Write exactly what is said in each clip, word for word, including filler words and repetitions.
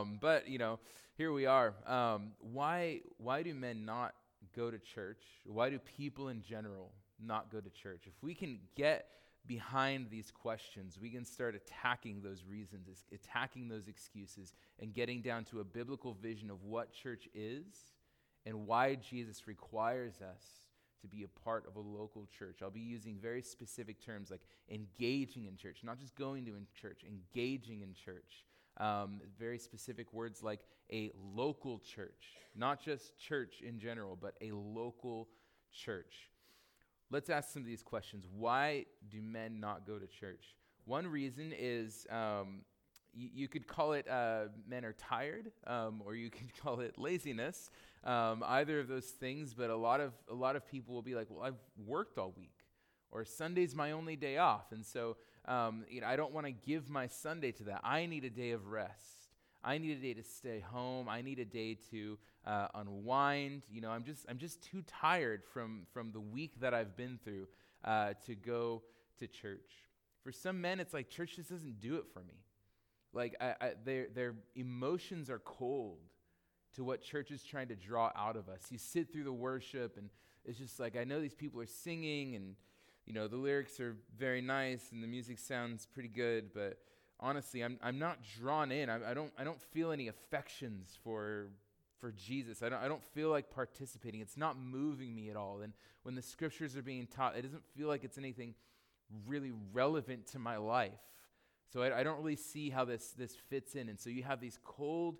Um, but, you know, here we are. Um, why, why do men not go to church? Why do people in general not go to church? If we can get behind these questions, we can start attacking those reasons, is- attacking those excuses, and getting down to a biblical vision of what church is and why Jesus requires us to be a part of a local church. I'll be using very specific terms like engaging in church, not just going to in church, engaging in church. Um, very specific words like a local church, not just church in general, but a local church. Let's ask some of these questions. Why do men not go to church? One reason is um, y- you could call it uh, men are tired, um, or you could call it laziness. Um, either of those things, but a lot of a lot of people will be like, "Well, I've worked all week, or Sunday's my only day off, and so um, you know I don't want to give my Sunday to that. I need a day of rest. I need a day to stay home. I need a day to uh, unwind. You know, I'm just I'm just too tired from from the week that I've been through uh, to go to church. For some men, it's like church just doesn't do it for me. Like I, I, their their emotions are cold to what church is trying to draw out of us. You sit through the worship, and it's just like I know these people are singing, and you know the lyrics are very nice, and the music sounds pretty good, but honestly, I'm I'm not drawn in. I, I don't I don't feel any affections for for Jesus. I don't I don't feel like participating. It's not moving me at all. And when the scriptures are being taught, it doesn't feel like it's anything really relevant to my life. So I, I don't really see how this this fits in. And so you have these cold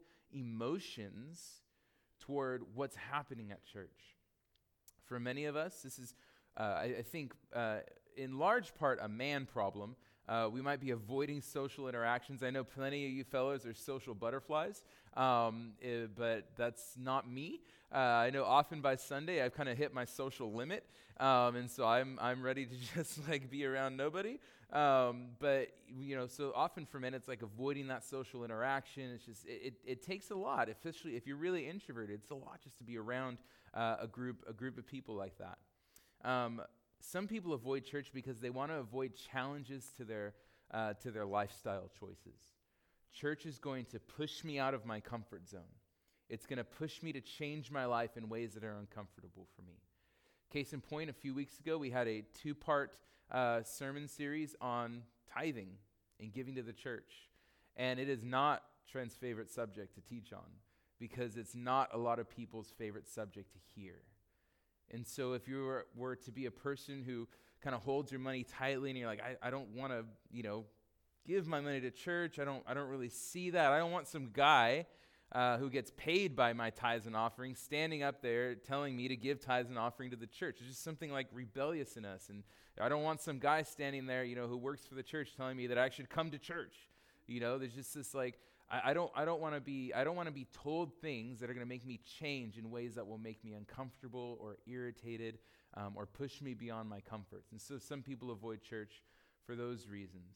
emotions toward what's happening at church. For many of us, this is uh, I, I think uh, in large part a man problem. Uh, we might be avoiding social interactions. I know plenty of you fellows are social butterflies, um, eh, but that's not me. Uh, I know often by Sunday I've kind of hit my social limit, um, and so I'm I'm ready to just like be around nobody. Um, but you know, so often for men it's like avoiding that social interaction. It's just it, it, it takes a lot, especially if you're really introverted. It's a lot just to be around uh, a group a group of people like that. Um, Some people avoid church because they want to avoid challenges to their uh, to their lifestyle choices. Church is going to push me out of my comfort zone. It's going to push me to change my life in ways that are uncomfortable for me. Case in point, a few weeks ago, we had a two-part uh, sermon series on tithing and giving to the church. And it is not Trent's favorite subject to teach on because it's not a lot of people's favorite subject to hear. And so if you were, were to be a person who kind of holds your money tightly and you're like, I, I don't want to, you know, give my money to church. I don't I don't really see that. I don't want some guy uh, who gets paid by my tithes and offerings standing up there telling me to give tithes and offering to the church. It's just something like rebellious in us. And I don't want some guy standing there, you know, who works for the church telling me that I should come to church. You know, there's just this like, I, I don't I don't want to be I don't want to be told things that are going to make me change in ways that will make me uncomfortable or irritated um, or push me beyond my comforts. And so some people avoid church for those reasons.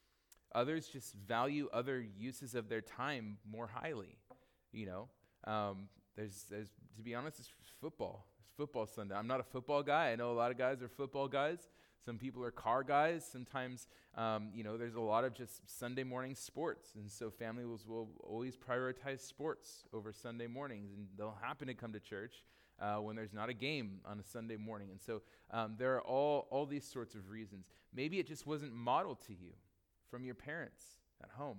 Others just value other uses of their time more highly. You know, um, there's there's to be honest, it's football. It's football Sunday. I'm not a football guy. I know a lot of guys are football guys. Some people are car guys. Sometimes, um, you know, there's a lot of just Sunday morning sports. And so families will always prioritize sports over Sunday mornings. And they'll happen to come to church uh, when there's not a game on a Sunday morning. And so um, there are all, all these sorts of reasons. Maybe it just wasn't modeled to you from your parents at home.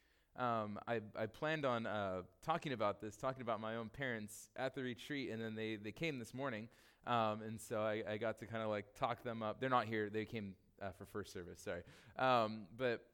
Um, I, I planned on uh, talking about this, talking about my own parents at the retreat, and then they, they came this morning. Um, and so I, I got to kind of like talk them up. They're not here. They came uh, for first service, sorry. Um, but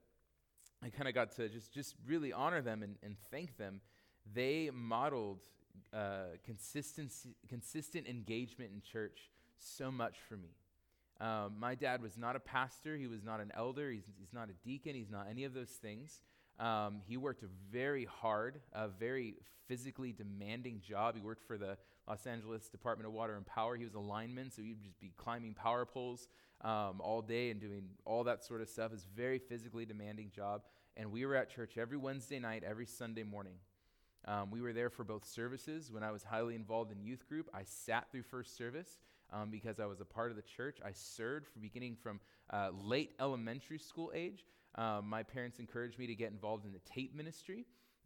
I kind of got to just, just really honor them and, and thank them. They modeled uh, consistency, consistent engagement in church so much for me. Um, my dad was not a pastor. He was not an elder. He's, he's not a deacon. He's not any of those things. Um, he worked very hard, a very physically demanding job. He worked for the Los Angeles Department of Water and Power. He was a lineman, so he'd just be climbing power poles um, all day and doing all that sort of stuff. It's a very physically demanding job. And we were at church every Wednesday night, every Sunday morning. Um, we were there for both services. When I was highly involved in youth group, I sat through first service um, because I was a part of the church. I served for beginning from uh, late elementary school age. Um, my parents encouraged me to get involved in the tape ministry.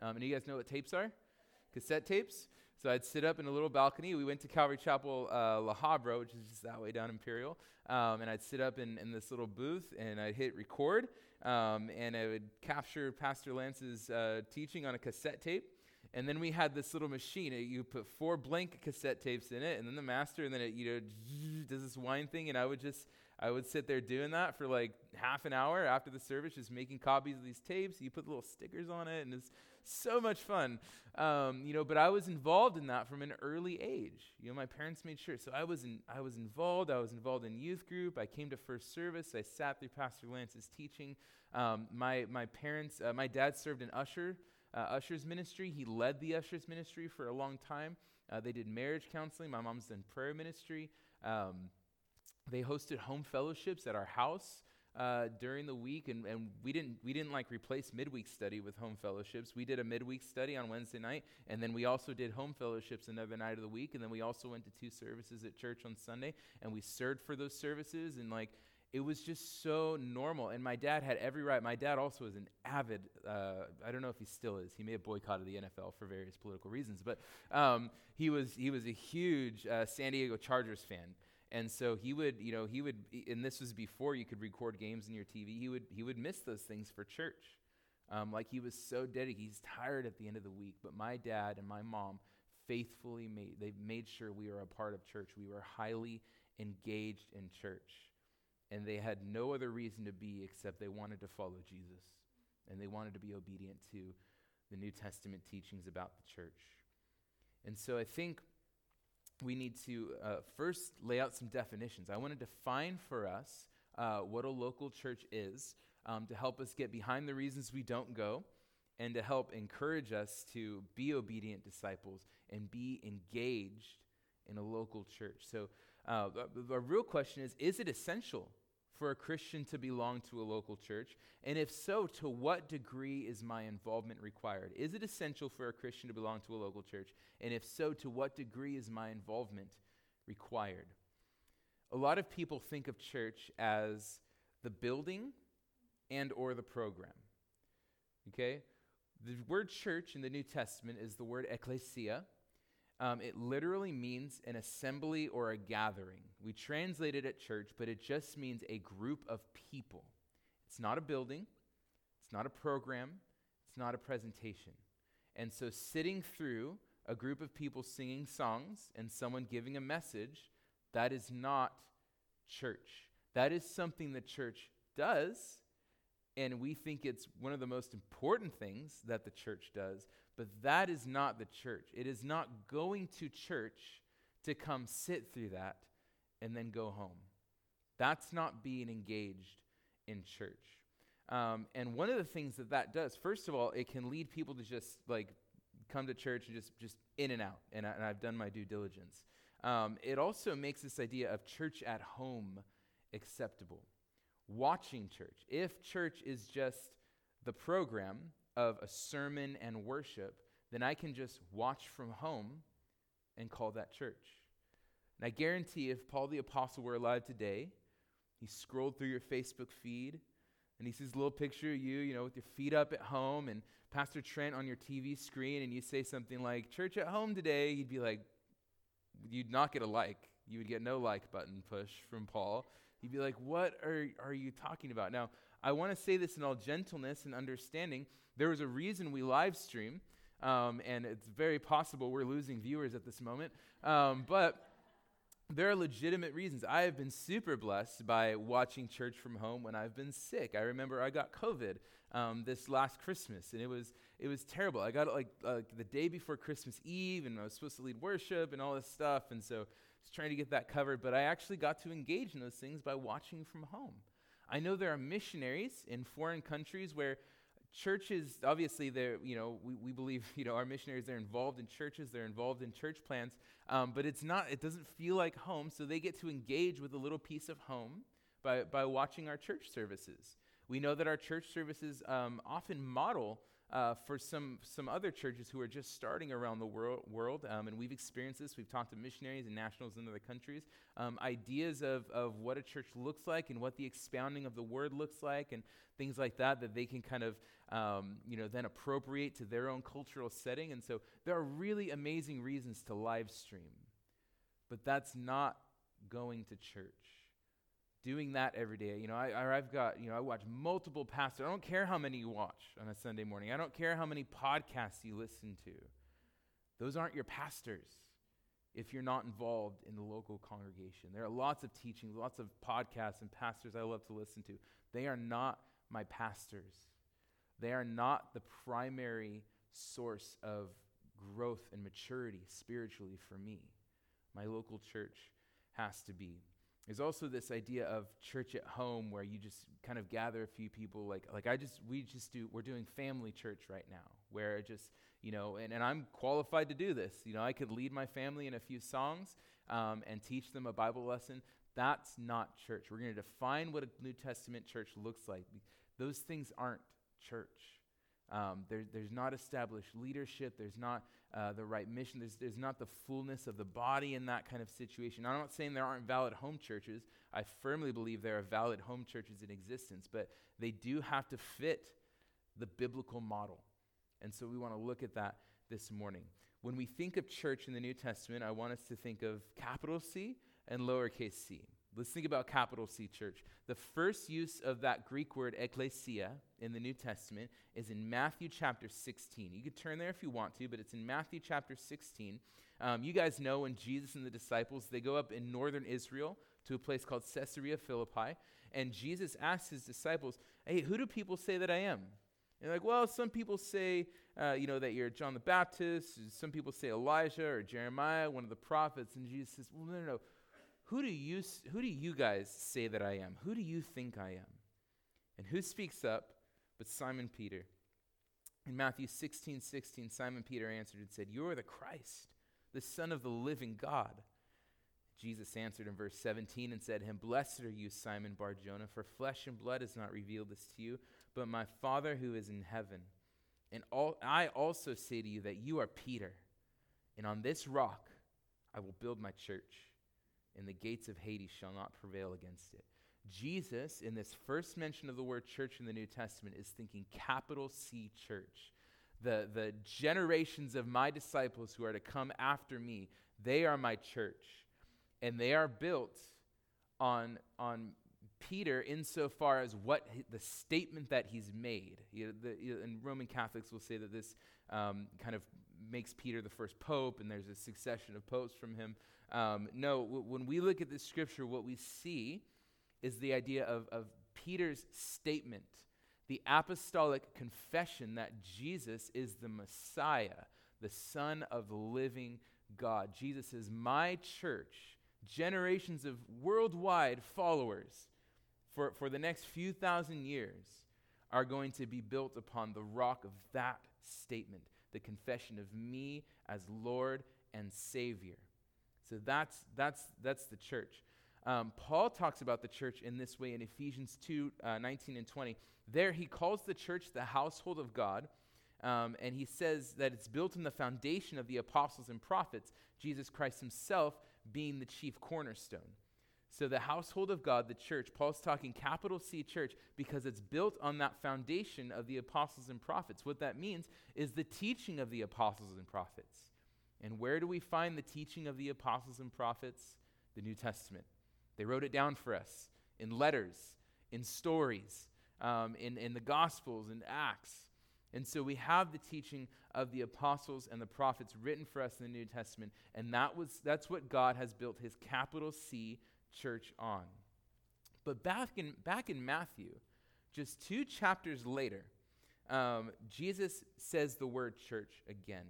Um, and you guys know what tapes are? Cassette tapes. So I'd sit up in a little balcony. We went to Calvary Chapel, uh, La Habra, which is just that way down Imperial. Um, and I'd sit up in, in this little booth, and I'd hit record, um, and I would capture Pastor Lance's uh, teaching on a cassette tape. And then we had this little machine. It, you put four blank cassette tapes in it, and then the master, and then it, you know, does this whine thing, and I would just, I would sit there doing that for like half an hour after the service, just making copies of these tapes. You put little stickers on it, and it's so much fun. Um, you know, but I was involved in that from an early age. You know, my parents made sure. So I was in, I was involved. I was involved in youth group. I came to first service. I sat through Pastor Lance's teaching. Um, my my parents, uh, my dad served in usher. Uh, ushers ministry. He led the ushers ministry for a long time. Uh, they did marriage counseling. My mom's done prayer ministry. Um, they hosted home fellowships at our house uh, during the week, and, and we didn't we didn't like replace midweek study with home fellowships. We did a midweek study on Wednesday night, and then we also did home fellowships another night of the week, and then we also went to two services at church on Sunday, and we served for those services, and like. It was just so normal, and my dad had every right. My dad also is an avid, uh, I don't know if he still is. He may have boycotted the N F L for various political reasons, but um, he was he was a huge uh, San Diego Chargers fan. And so he would, you know, he would, and this was before you could record games in your T V, he would he would miss those things for church. Um, like he was so dedicated, he's tired at the end of the week, but my dad and my mom faithfully made, they made sure we were a part of church. We were highly engaged in church. And they had no other reason to be except they wanted to follow Jesus. And they wanted to be obedient to the New Testament teachings about the church. And so I think we need to uh, first lay out some definitions. I want to define for us uh, what a local church is um, to help us get behind the reasons we don't go and to help encourage us to be obedient disciples and be engaged in a local church. So uh, the, the real question is, is it essential for a Christian to belong to a local church? And if so, to what degree is my involvement required? Is it essential for a Christian to belong to a local church? And if so, to what degree is my involvement required? A lot of people think of church as the building and or the program. Okay? The word church in the New Testament is the word ecclesia. Um, it literally means an assembly or a gathering. We translate it at church, but it just means a group of people. It's not a building. It's not a program. It's not a presentation. And so sitting through a group of people singing songs and someone giving a message, that is not church. That is something the church does, and we think it's one of the most important things that the church does. But that is not the church. It is not going to church to come sit through that and then go home. That's not being engaged in church. Um, and one of the things that that does, first of all, it can lead people to just like come to church and just, just in and out. And, I, and I've done my due diligence. Um, it also makes this idea of church at home acceptable. Watching church. If church is just the program of a sermon and worship, then I can just watch from home and call that church. And I guarantee if Paul the Apostle were alive today, he scrolled through your Facebook feed and he sees a little picture of you, you know, with your feet up at home and Pastor Trent on your T V screen, and you say something like, church at home today, he'd be like, you'd not get a like. You would get no like button push from Paul. He'd be like, what are, are you talking about? Now, I want to say this in all gentleness and understanding. There was a reason we live stream, um, and it's very possible we're losing viewers at this moment, um, but there are legitimate reasons. I have been super blessed by watching church from home when I've been sick. I remember I got COVID um, this last Christmas, and it was it was terrible. I got it like, uh, the day before Christmas Eve, and I was supposed to lead worship and all this stuff, and so I was trying to get that covered, but I actually got to engage in those things by watching from home. I know there are missionaries in foreign countries where churches, obviously, they're, you know, we, we believe, you know, our missionaries, they're involved in churches, they're involved in church plants, um, but it's not, it doesn't feel like home, so they get to engage with a little piece of home by, by watching our church services. We know that our church services um, often model uh, for some some other churches who are just starting around the world, world um, and we've experienced this. We've talked to missionaries and nationals in other countries, um, ideas of, of what a church looks like and what the expounding of the word looks like and things like that, that they can kind of, um, you know, then appropriate to their own cultural setting. And so there are really amazing reasons to live stream, but that's not going to church. Doing that every day. You know, I, I, I've got, you know, I watch multiple pastors. I don't care how many you watch on a Sunday morning. I don't care how many podcasts you listen to. Those aren't your pastors if you're not involved in the local congregation. There are lots of teachings, lots of podcasts and pastors I love to listen to. They are not my pastors. They are not the primary source of growth and maturity spiritually for me. My local church has to be. There's also this idea of church at home where you just kind of gather a few people. Like, like I just, we just do, we're doing family church right now where it just, you know, and, and I'm qualified to do this. You know, I could lead my family in a few songs um, and teach them a Bible lesson. That's not church. We're going to define what a New Testament church looks like. Those things aren't church. Um, there, there's not established leadership. There's not uh, the right mission. There's, there's not the fullness of the body in that kind of situation. I'm not saying there aren't valid home churches. I firmly believe there are valid home churches in existence, but they do have to fit the biblical model. And so we want to look at that this morning. When we think of church in the New Testament, I want us to think of capital C and lowercase c. Let's think about capital C church. The first use of that Greek word ekklesia in the New Testament is in Matthew chapter sixteen. You could turn there if you want to, but it's in Matthew chapter sixteen. Um, you guys know when Jesus and the disciples, they go up in northern Israel to a place called Caesarea Philippi, and Jesus asks his disciples, hey, who do people say that I am? And they're like, well, some people say, uh, you know, that you're John the Baptist. Some people say Elijah or Jeremiah, one of the prophets. And Jesus says, well, no, no, no. Who do you who do you guys say that I am? Who do you think I am? And who speaks up but Simon Peter? In Matthew sixteen sixteen, Simon Peter answered and said, you are the Christ, the Son of the living God. Jesus answered in verse seventeen and said to him, blessed are you, Simon Bar-Jonah, for flesh and blood has not revealed this to you, but my Father who is in heaven. And all, I also say to you that you are Peter, and on this rock I will build my church, and the gates of Hades shall not prevail against it. Jesus, in this first mention of the word church in the New Testament, is thinking capital C church. The, the generations of my disciples who are to come after me, they are my church. And they are built on, on Peter insofar as what he, the statement that he's made. You know, the, you know, and Roman Catholics will say that this um, kind of makes Peter the first pope, and there's a succession of popes from him. Um, no, w- when we look at this scripture, what we see is the idea of, of Peter's statement, the apostolic confession that Jesus is the Messiah, the Son of the living God. Jesus is my church, generations of worldwide followers for, for the next few thousand years are going to be built upon the rock of that statement, the confession of me as Lord and Savior. So that's that's that's the church. Um, Paul talks about the church in this way in Ephesians two, uh, nineteen and twenty. There he calls the church the household of God, um, and he says that it's built on the foundation of the apostles and prophets, Jesus Christ himself being the chief cornerstone. So the household of God, the church, Paul's talking capital C church because it's built on that foundation of the apostles and prophets. What that means is the teaching of the apostles and prophets. And where do we find the teaching of the apostles and prophets? The New Testament. They wrote it down for us in letters, in stories, um, in, in the Gospels, in Acts. And so we have the teaching of the apostles and the prophets written for us in the New Testament, and that was that's what God has built his capital C church on. But back in, back in Matthew, just two chapters later, um, Jesus says the word church again.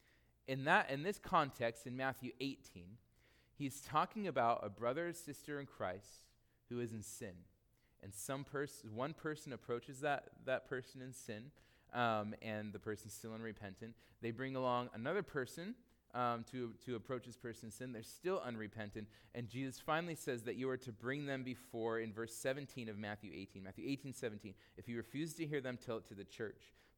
In that, in this context, in Matthew eighteen, he's talking about a brother or sister in Christ who is in sin. And some person, one person approaches that, that person in sin, um, and the person's still unrepentant. They bring along another person um, to, to approach this person in sin. They're still unrepentant. And Jesus finally says that you are to bring them before, in verse seventeen of Matthew eighteen. Matthew eighteen, seventeen. If you refuse to hear them, tell it to the church.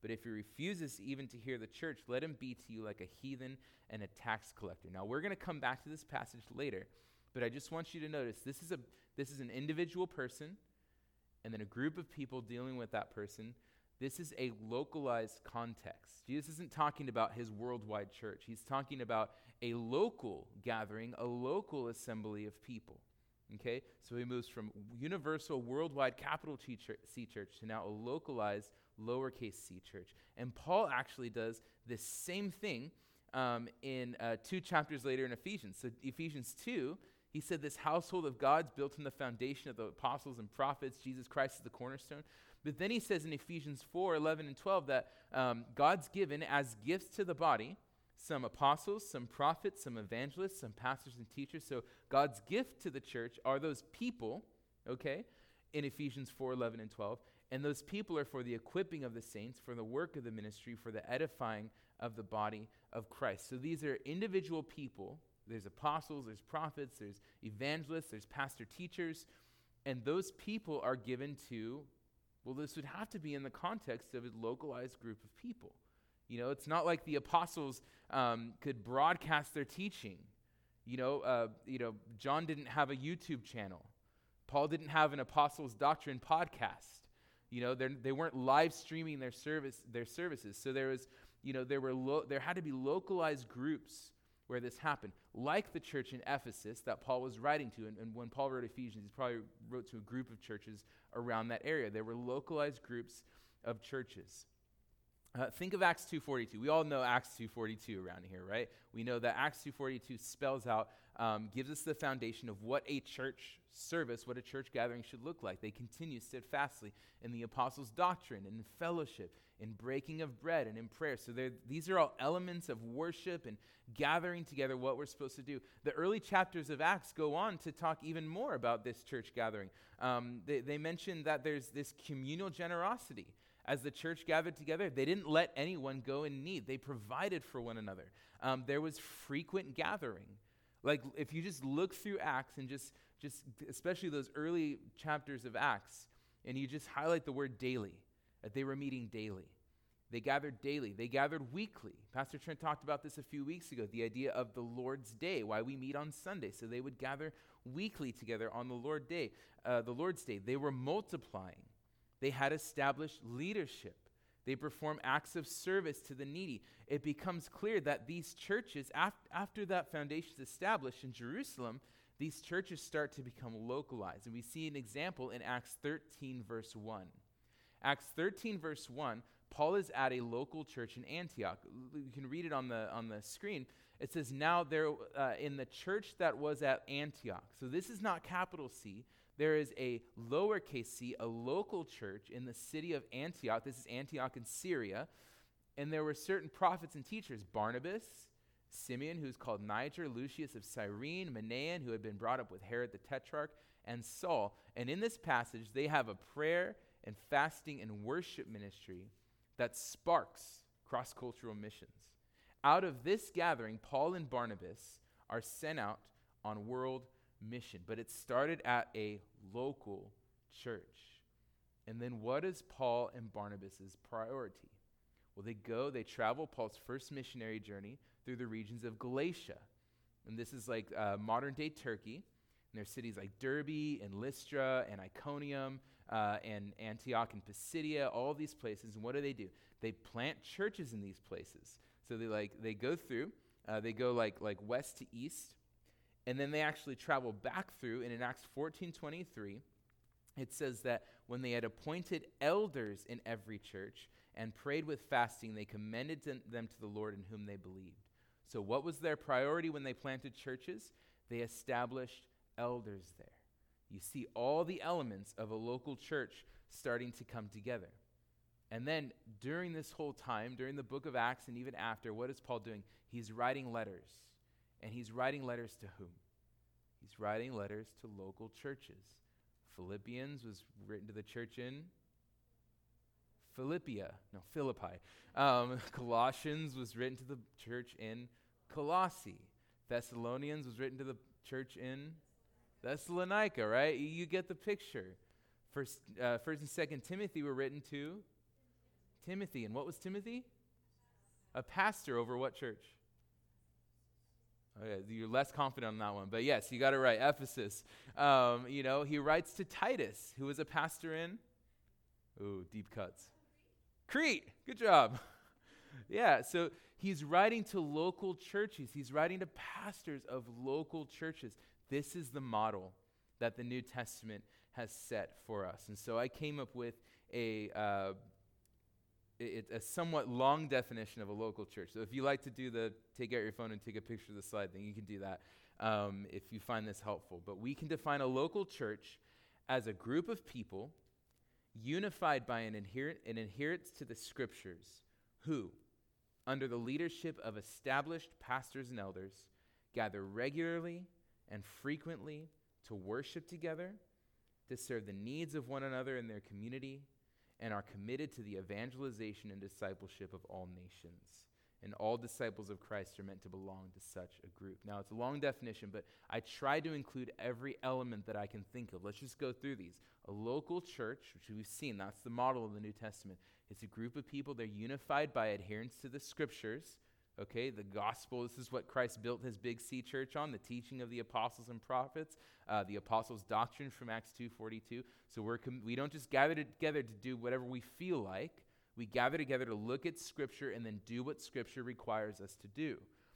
But if he refuses even to hear the church, let him be to you like a heathen and a tax collector. Now, we're going to come back to this passage later, but I just want you to notice this is a this is an individual person and then a group of people dealing with that person. This is a localized context. Jesus isn't talking about his worldwide church. He's talking about a local gathering, a local assembly of people. Okay? So he moves from universal, worldwide, capital T church, C church to now a localized, lowercase c church. And Paul actually does this same thing um, in uh, two chapters later in Ephesians. So Ephesians two, he said this household of God's built on the foundation of the apostles and prophets. Jesus Christ is the cornerstone. But then he says in Ephesians four, eleven and twelve that um, God's given as gifts to the body some apostles, some prophets, some evangelists, some pastors and teachers. So God's gift to the church are those people, okay, in Ephesians four, eleven and twelve. And those people are for the equipping of the saints, for the work of the ministry, for the edifying of the body of Christ. So these are individual people. There's apostles, there's prophets, there's evangelists, there's pastor teachers. And those people are given to, well, this would have to be in the context of a localized group of people. You know, it's not like the apostles um, could broadcast their teaching. You know, uh, you know, John didn't have a YouTube channel. Paul didn't have an Apostles' Doctrine podcast. You know, they weren't live streaming their service, their services. So there was, you know, there were lo- there had to be localized groups where this happened, like the church in Ephesus that Paul was writing to. And, and when Paul wrote Ephesians, he probably wrote to a group of churches around that area. There were localized groups of churches. Uh, think of Acts two forty-two. We all know Acts two forty-two around here, right? We know that Acts two forty-two spells out, um, gives us the foundation of what a church service, what a church gathering should look like. They continue steadfastly in the apostles' doctrine and in fellowship, in breaking of bread and in prayer. So these are all elements of worship and gathering together what we're supposed to do. The early chapters of Acts go on to talk even more about this church gathering. Um, they, they mention that there's this communal generosity. As the church gathered together, they didn't let anyone go in need. They provided for one another. Um, there was frequent gathering. Like if you just look through Acts and just, just especially those early chapters of Acts, and you just highlight the word daily, that they were meeting daily. They gathered daily. They gathered weekly. Pastor Trent talked about this a few weeks ago, the idea of the Lord's Day, why we meet on Sunday. So they would gather weekly together on the Lord Day, uh, the Lord's Day. They were multiplying. They had established leadership. They perform acts of service to the needy. It becomes clear that these churches, af- after that foundation is established in Jerusalem, these churches start to become localized. And we see an example in Acts thirteen, verse one. Acts thirteen, verse one, Paul is at a local church in Antioch. You can read it on the, on the screen. It says, now there uh, in the church that was at Antioch. So this is not capital C. There is a lowercase c, a local church in the city of Antioch. This is Antioch in Syria. And there were certain prophets and teachers, Barnabas, Simeon, who's called Niger, Lucius of Cyrene, Manaen, who had been brought up with Herod the Tetrarch, and Saul. And in this passage, they have a prayer and fasting and worship ministry that sparks cross-cultural missions. Out of this gathering, Paul and Barnabas are sent out on world mission, but it started at a local church. And then what is Paul and Barnabas's priority? Well, they go, they travel Paul's first missionary journey through the regions of Galatia. And this is like uh, modern-day Turkey. And there's cities like Derbe and Lystra and Iconium uh, and Antioch and Pisidia, all these places. And what do they do? They plant churches in these places. So they like they go through, uh, they go like like west to east. And then they actually travel back through, and in Acts fourteen twenty-three, it says that when they had appointed elders in every church and prayed with fasting, they commended to them to the Lord in whom they believed. So what was their priority when they planted churches? They established elders there. You see all the elements of a local church starting to come together. And then during this whole time, during the book of Acts and even after, what is Paul doing? He's writing letters. And he's writing letters to whom? He's writing letters to local churches. Philippians was written to the church in Philippia, no, Philippi. Um, Colossians was written to the church in Colossae. Thessalonians was written to the church in Thessalonica, right? You get the picture. First, uh, First and Second Timothy were written to Timothy. And what was Timothy? A pastor over what church? Okay, you're less confident on that one. But yes, you got it right. Ephesus. Um, you know, he writes to Titus, who was a pastor in? Ooh, deep cuts. Crete. Good job. Yeah, so he's writing to local churches. He's writing to pastors of local churches. This is the model that the New Testament has set for us. And so I came up with a uh, it, a somewhat long definition of a local church. So if you like to do the take out your phone and take a picture of the slide, then you can do that um, if you find this helpful. But we can define a local church as a group of people unified by an, adher- an adherence to the scriptures who, under the leadership of established pastors and elders, gather regularly and frequently to worship together, to serve the needs of one another in their community, and are committed to the evangelization and discipleship of all nations. And all disciples of Christ are meant to belong to such a group. Now, it's a long definition, but I try to include every element that I can think of. Let's just go through these. A local church, which we've seen, that's the model of the New Testament. It's a group of people, they're unified by adherence to the scriptures. Okay, the gospel, this is what Christ built his big C church on, the teaching of the apostles and prophets, uh, the apostles' doctrine from Acts two forty-two. So we're com- we don't just gather together to do whatever we feel like. We gather together to look at Scripture and then do what Scripture requires us to do.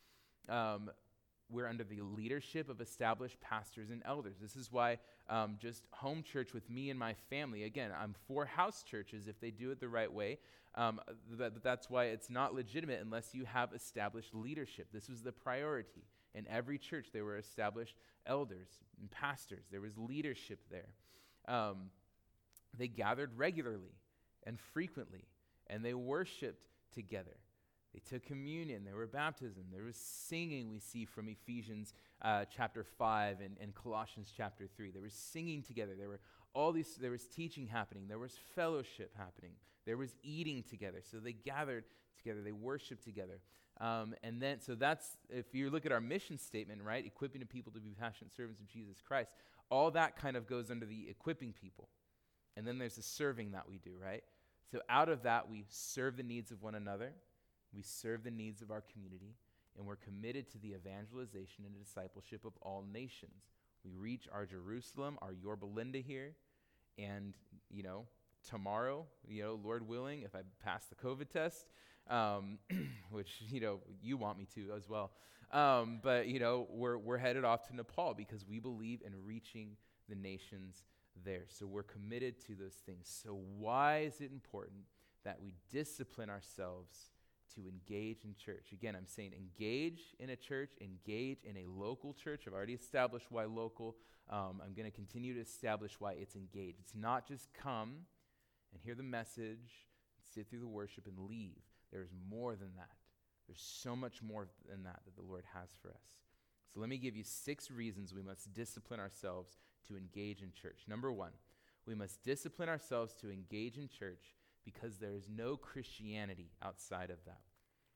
Um, we're under the leadership of established pastors and elders. This is why um, just home church with me and my family, again, I'm for house churches if they do it the right way. Um, that, that's why it's not legitimate unless you have established leadership. This was the priority. In every church, there were established elders and pastors. There was leadership there. Um, they gathered regularly and frequently, and they worshiped together. They took communion. There were baptism. There was singing, we see from Ephesians uh, chapter five and, and Colossians chapter three. There was singing together. There were all these. There was teaching happening. There was fellowship happening. There was eating together. So they gathered together. They worshiped together. Um, and then, so that's, if you look at our mission statement, right, equipping the people to be passionate servants of Jesus Christ, all that kind of goes under the equipping people. And then there's the serving that we do, right? So out of that, we serve the needs of one another. We serve the needs of our community, and we're committed to the evangelization and discipleship of all nations. We reach our Jerusalem, our Yorba Linda here, and, you know, tomorrow, you know, Lord willing, if I pass the COVID test, um, which, you know, you want me to as well, um, but, you know, we're we're headed off to Nepal because we believe in reaching the nations there. So we're committed to those things. So why is it important that we discipline ourselves to engage in church? Again, I'm saying engage in a church, engage in a local church. I've already established why local. Um, I'm going to continue to establish why it's engaged. It's not just come and hear the message, sit through the worship, and leave. There's more than that. There's so much more than that that the Lord has for us. So let me give you six reasons we must discipline ourselves to engage in church. Number one, we must discipline ourselves to engage in church because there is no Christianity outside of that.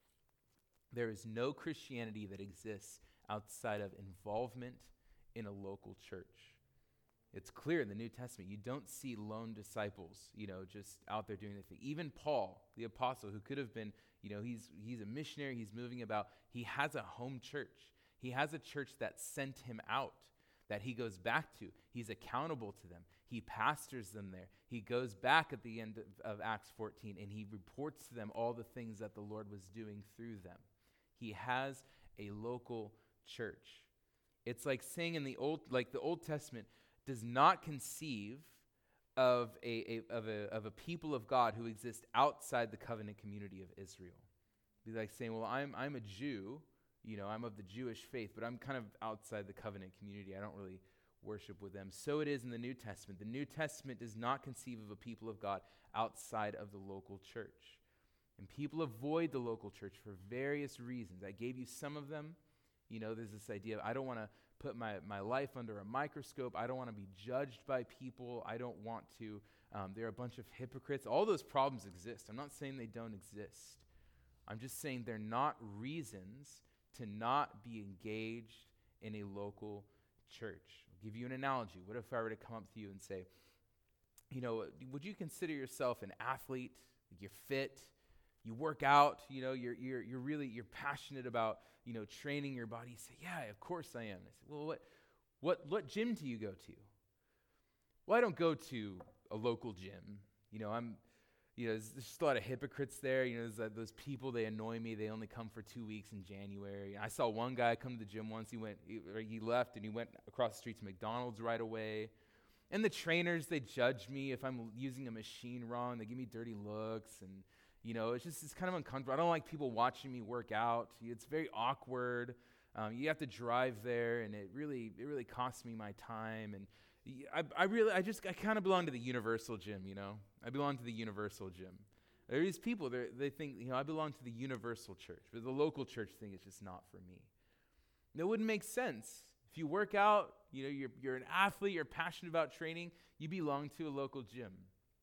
There is no Christianity that exists outside of involvement in a local church. It's clear in the New Testament, you don't see lone disciples, you know, just out there doing the thing. Even Paul, the apostle, who could have been, you know, he's he's a missionary, he's moving about. He has a home church. He has a church that sent him out, that he goes back to. He's accountable to them. He pastors them there. He goes back at the end of, of Acts fourteen, and he reports to them all the things that the Lord was doing through them. He has a local church. It's like saying in the old, like the Old Testament does not conceive of a, a of a of a people of God who exist outside the covenant community of Israel. It'd be like saying, well, I'm I'm a Jew, you know, I'm of the Jewish faith, but I'm kind of outside the covenant community. I don't really worship with them. So it is in the New Testament. The New Testament does not conceive of a people of God outside of the local church. And people avoid the local church for various reasons. I gave you some of them. You know, there's this idea of I don't want to put my, my life under a microscope. I don't want to be judged by people. I don't want to, um, they're a bunch of hypocrites. All those problems exist. I'm not saying they don't exist. I'm just saying they're not reasons to not be engaged in a local church. I'll give you an analogy. What if I were to come up to you and say, you know, would you consider yourself an athlete? You're fit, you work out, you know, you're you're you're really you're passionate about, you know, training your body. You say, yeah, of course I am. I said, well, what what what gym do you go to? Well, I don't go to a local gym. You know, I'm You know, there's, there's just a lot of hypocrites there. You know, there's uh, those people, they annoy me. They only come for two weeks in January. I saw one guy come to the gym once. He went, he, he left, and he went across the street to McDonald's right away. And the trainers, they judge me if I'm using a machine wrong. They give me dirty looks, and you know, it's just it's kind of uncomfortable. I don't like people watching me work out. It's very awkward. Um, you have to drive there, and it really it really costs me my time. And I, I really, I just, I kind of belong to the universal gym, you know. I belong to the universal gym. There are these people, they think, you know, I belong to the universal church, but the local church thing is just not for me. That wouldn't make sense. If you work out, you know, you're you're an athlete, you're passionate about training, you belong to a local gym.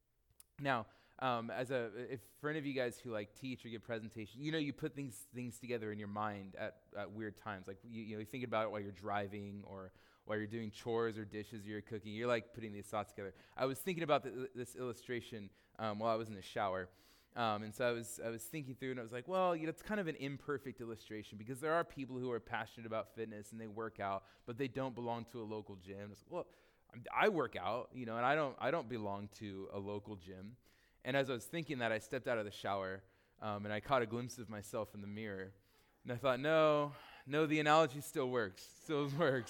Now, um, as a, if for any of you guys who like teach or give presentations, you know, you put things things together in your mind at, at weird times, like you, you know, you think about it while you're driving or while you're doing chores or dishes, you're cooking, you're like putting these thoughts together. I was thinking about the, this illustration um, while I was in the shower. Um, and so I was I was thinking through, and I was like, well, you know, it's kind of an imperfect illustration because there are people who are passionate about fitness and they work out, but they don't belong to a local gym. It's like, well, I'm, I work out, you know, and I don't I don't belong to a local gym. And as I was thinking that, I stepped out of the shower, um, and I caught a glimpse of myself in the mirror, and I thought, no, no, the analogy still works, still works.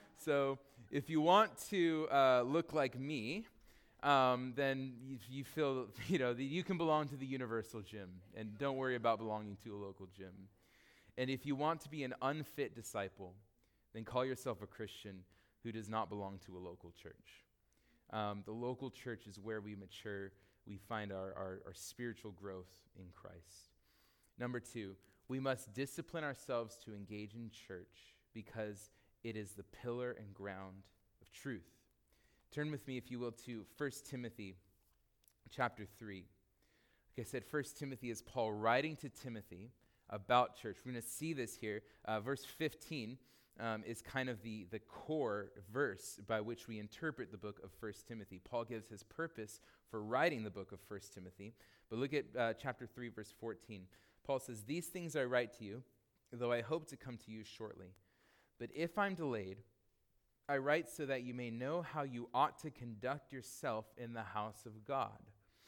So if you want to uh, look like me, um, then you, you feel, you know, that you can belong to the universal gym, and don't worry about belonging to a local gym. And if you want to be an unfit disciple, then call yourself a Christian who does not belong to a local church. Um, the local church is where we mature, we find our, our, our spiritual growth in Christ. Number two, we must discipline ourselves to engage in church because it is the pillar and ground of truth. Turn with me, if you will, to First Timothy chapter three. Like I said, First Timothy is Paul writing to Timothy about church. We're going to see this here. Uh, verse fifteen um, is kind of the, the core verse by which we interpret the book of First Timothy. Paul gives his purpose for writing the book of First Timothy. But look at uh, chapter three, verse fourteen. Paul says, "These things I write to you, though I hope to come to you shortly. But if I'm delayed, I write so that you may know how you ought to conduct yourself in the house of God,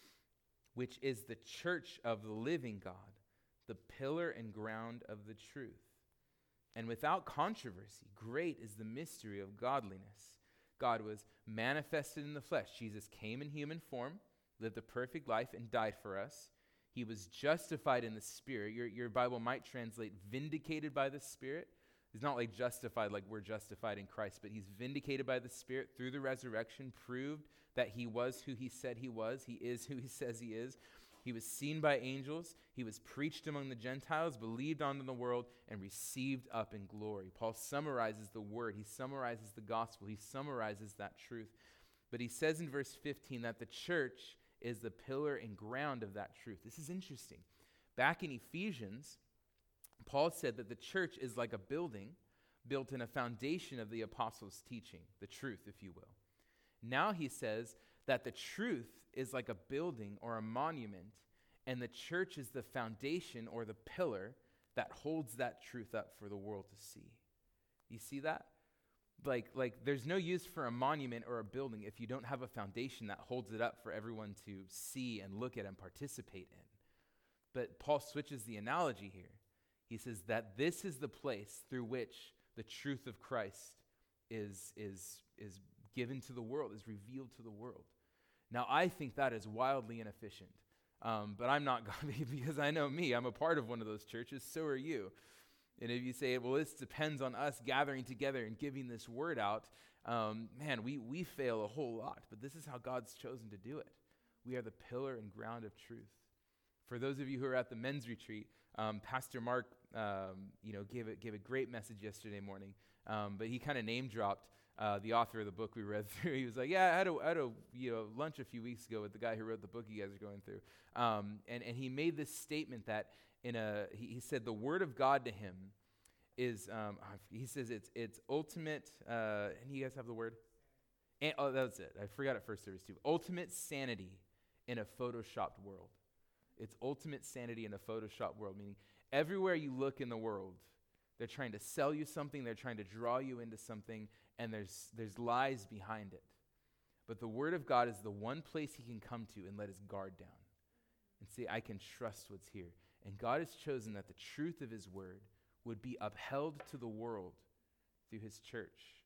which is the church of the living God, the pillar and ground of the truth. And without controversy, great is the mystery of godliness. God was manifested in the flesh. Jesus came in human form, lived a perfect life, and died for us. He was justified in the Spirit." Your, your Bible might translate vindicated by the Spirit. He's not like justified like we're justified in Christ, but he's vindicated by the Spirit through the resurrection, proved that he was who he said he was. He is who he says he is. He was seen by angels. He was preached among the Gentiles, believed on in the world, and received up in glory. Paul summarizes the word. He summarizes the gospel. He summarizes that truth. But he says in verse fifteen that the church is the pillar and ground of that truth. This is interesting. Back in Ephesians, Paul said that the church is like a building built in a foundation of the apostles' teaching, the truth, if you will. Now he says that the truth is like a building or a monument, and the church is the foundation or the pillar that holds that truth up for the world to see. You see that? Like, like there's no use for a monument or a building if you don't have a foundation that holds it up for everyone to see and look at and participate in. But Paul switches the analogy here. He says that this is the place through which the truth of Christ is, is, is given to the world, is revealed to the world. Now, I think that is wildly inefficient, um, but I'm not going to be, because I know me. I'm a part of one of those churches, so are you. And if you say, well, this depends on us gathering together and giving this word out, um, man, we, we fail a whole lot, but this is how God's chosen to do it. We are the pillar and ground of truth. For those of you who are at the men's retreat, um, Pastor Mark, um, you know, gave a, gave a great message yesterday morning, um, but he kind of name dropped uh, the author of the book we read through. He was like, "Yeah, I had a, I had a you know lunch a few weeks ago with the guy who wrote the book you guys are going through," um, and and he made this statement that in a he, he said the word of God to him is um, he says it's it's ultimate. Uh, and you guys have the word? And, oh, that was it. I forgot it first service too. Ultimate sanity in a photoshopped world. It's ultimate sanity in a Photoshop world, meaning everywhere you look in the world, they're trying to sell you something, they're trying to draw you into something, and there's there's lies behind it. But the Word of God is the one place he can come to and let his guard down and say, I can trust what's here. And God has chosen that the truth of his Word would be upheld to the world through his church.